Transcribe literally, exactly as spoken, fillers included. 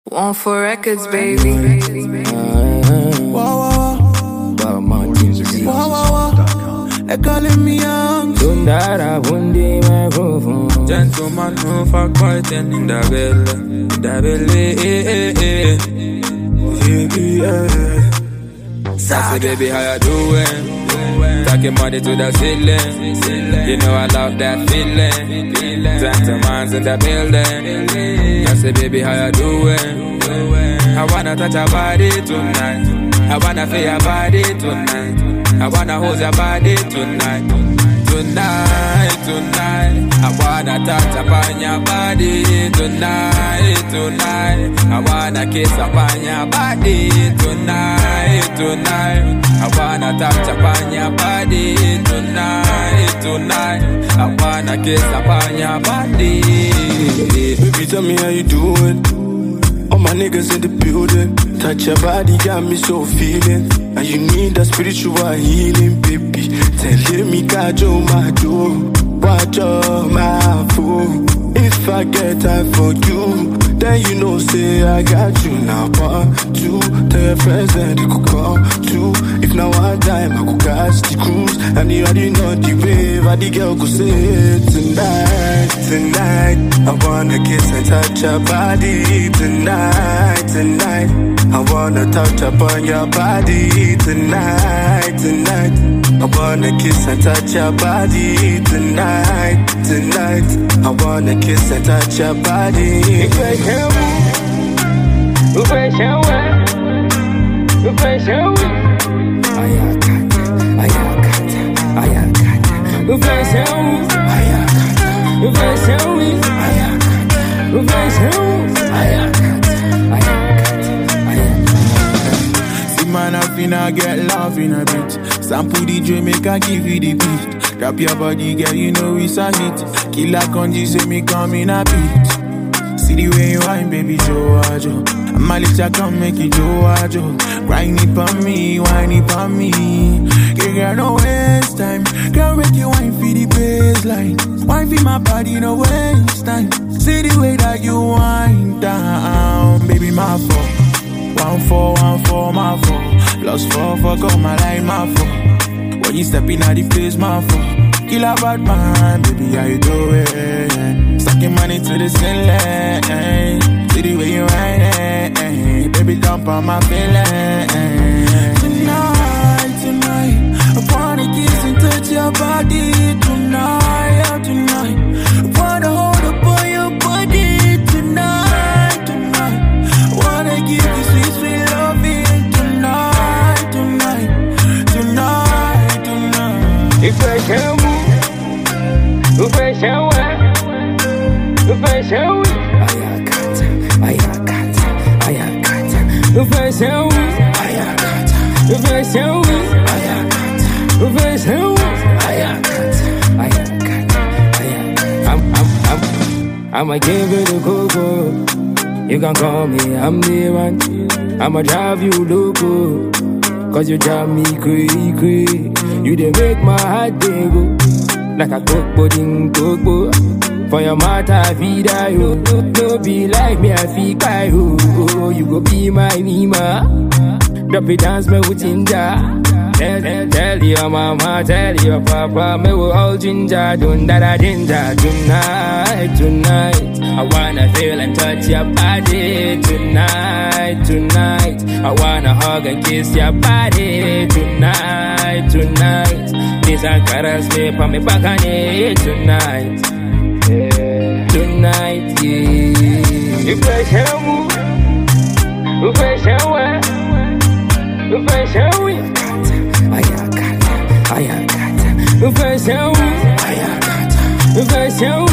One for records, baby. Wow, wow, wow. Wow, wow, wow. They're calling me young. Sundara Bundi microphone. Gentleman, no fuck boy, ten in the belly. In the belly, eh, eh, eh. Baby, eh. Sassy baby, how you doing? Talking money to the ceiling. You know I love that feeling. Gentleman's in the building. I say, baby, how you doing? I wanna touch your body tonight. I wanna feel your body tonight. I wanna hold your body tonight. Tonight, tonight, I wanna touch upon your body. Tonight, tonight, I wanna kiss upon your body. Tonight, tonight, I wanna touch upon your body. Tonight, tonight, I wanna kiss upon your body. Baby, tell me how you doing. All my niggas in the building. Touch your body, got me so feeling. And you need that spiritual healing, baby. Tell me, Kajo, my do. Watch out, my fool. If I get time for you, then you know, say I got you. Now, one, two, tell your friends that they could come, two. If now one time, I could catch the cruise. And you already know the wave, and the girl could say tonight, tonight. I wanna kiss and touch your body tonight, tonight. I wanna touch upon your body tonight, tonight. I wanna kiss and touch your body tonight, tonight. I wanna kiss and touch your body. Man, I finna get love in a bit. Sample D J, make I give you the beat. Drop your body, girl, you know it's a hit. Killer Conji, say me come in a beat. See the way you whine, baby, Joe Ajo. I'ma let ya come make it Joe Ajo. Grind it for me, whine it for me. Girl, girl, no waste time. Girl, make you whine for the baseline. Whine for my body, no waste time. See the way that you whine down, baby, my fault. One four, one four, my four. Plus four, fuck up my line, my four. When you step in at the place, my four. Kill a bad man, baby, how you doing? Stacking money to the ceiling. See the way you ride it. Baby, dump on my feeling. Tonight, tonight, I wanna kiss and touch your body. Tonight, oh, tonight, I wanna hold up on your body. Tonight, tonight, I wanna give you sweet, sweet loving. Tonight, tonight, tonight, tonight. If I can move, if I can work, if I can move, I am cat, I am cat. If I can move, I am cat. If I can move, I am cat. If I can move, I am cat, I am cat, I am cat. I'm, I'm, I'm, I'ma give it a go-go. You can call me, I'm the one. I'ma drive you loco, cause you drive me crazy, crazy. You dey make my heart dey go like a coco ding coco. For your mouth I feed I you. No be like me I feed I you. You go be my mima. Drop it dance me with ginger. Tell, tell, tell your mama, tell your papa, me we all ginger, dun da da ginger. Tonight, tonight, I wanna feel and touch your body. Tonight, tonight, I wanna hug and kiss your body. Tonight, tonight, this Ankara sleep on me back on it. Tonight, yeah. Tonight, yeah. If I shall move, if I shall wear, if I shall win. I am cat, I am cat. If I shall, I am cat. If I shall,